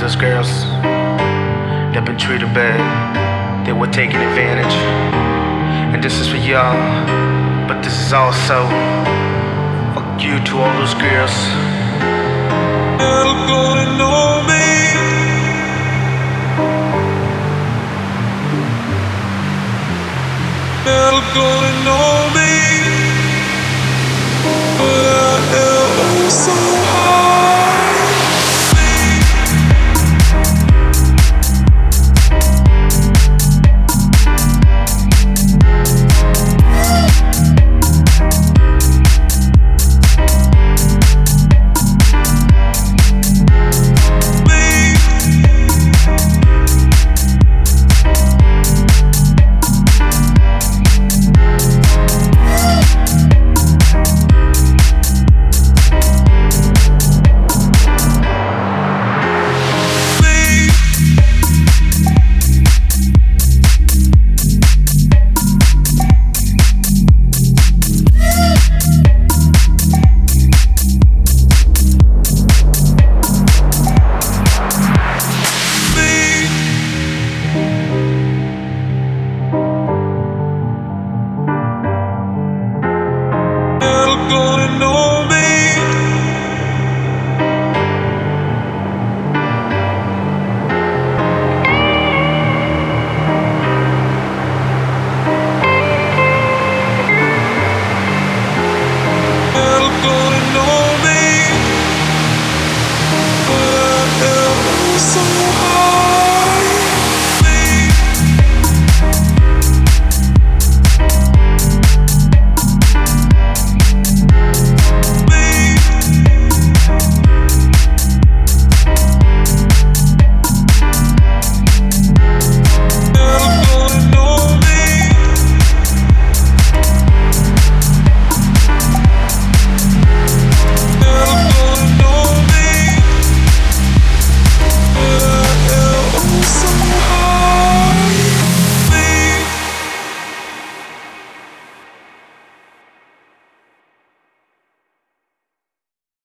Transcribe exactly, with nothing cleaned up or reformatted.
those girls that been treated bad, they were taking advantage. And this is for y'all, but this is also fuck you to all those girls. Never gonna know me. Never gonna know me. But I am so high. Gonna know